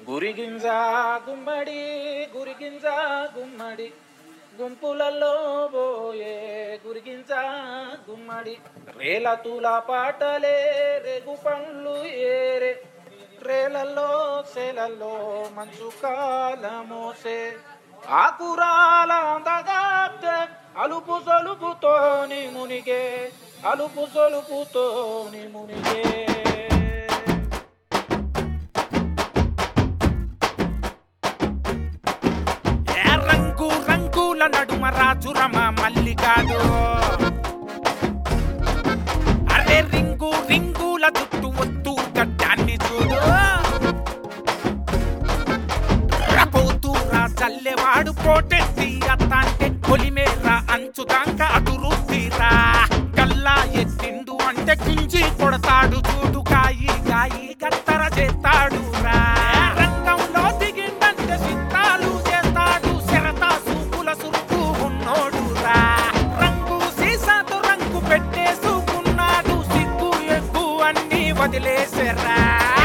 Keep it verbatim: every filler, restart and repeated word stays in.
గురిగింజ గుమ్మడి గురిగింజ గుమ్మడి గుంపులలో పోయే గురిగింజ గుమ్మడి రేల తుల పాటలే రేగు పండ్లు ఏరే రేలల్లో సేలల్లో మంచు కాలమోసే ఆకురాల అందగాప్తే అలుపు సొలుపుతోని మునిగే అలుపు సొలుపుతోని మునిగే రంగు రంగుల నడుమ రాజురమ మల్లికాడు అరే రింగు రింగుల జుట్టు ఒత్తు గడ్డాన్ని చూడు రపోతూరా చల్లెవాడు పోటెత్తి అత్తంటే పొలిమేర అంచుదాక అదురుతీరా కల్లా ఎత్తిండు అంటే కుంచి కొడతాడు చూడు కాయి కాయి కత్తర చేస్తాడు రా రంగంలో దిగిందంటే సిత్తాలు చేస్తాడు శరత సూపుల సురుకు ఉన్నోడు రా రంగు సీసాతో రంగు పెట్టేసుకున్నాడు సిగ్గు ఎగ్గు అన్ని వదిలేసరా